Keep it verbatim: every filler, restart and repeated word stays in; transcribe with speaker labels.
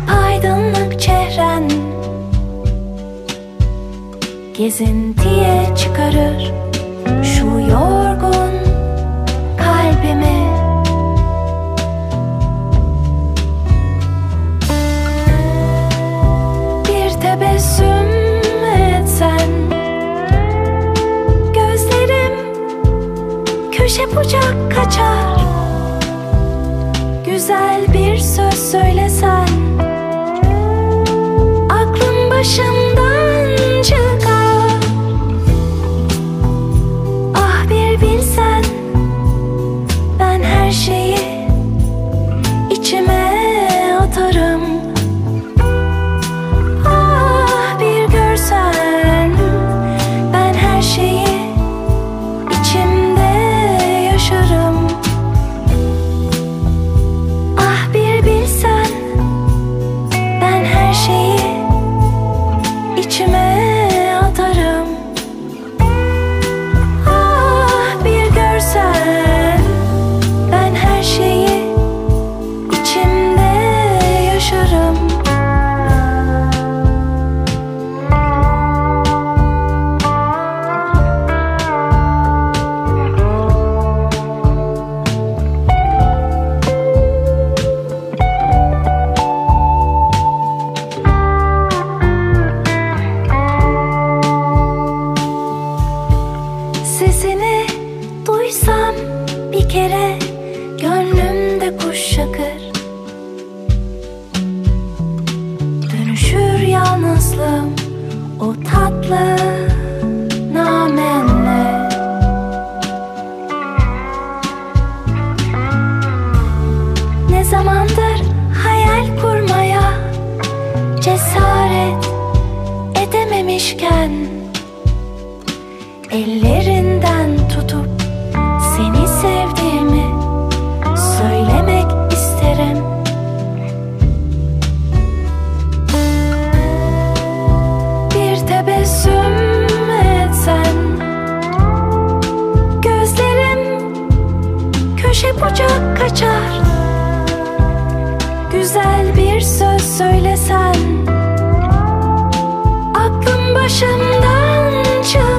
Speaker 1: Apaydınlık çehren gezintiye çıkarır şu yorgun kalbimi. Bir tebessüm etsen, gözlerim köşe bucak kaçar. Güzel bir söz söylesen, aklım başımdan çıkar. Ah bir bilsen, ben her şeyi içime atarım. Ah bir görsen, ben her şeyi içimde yaşarım. Ah bir bilsen, ben her şeyi içime atarım. Ah bir görsen, ben her şeyi içimde yaşarım. Sesini duysam bir kere, gönlümde kuş şakır. Dönüşür yalnızlığım o tatlı namenle. Ne zamandır hayal kurmaya cesaret edememişken, ellerinden tutup seni sevdiğimi söylemek isterim. Bir tebessüm etsen, gözlerim köşe bucak kaçar. Güzel bir söz söylesen, aklım başımdan çıkar.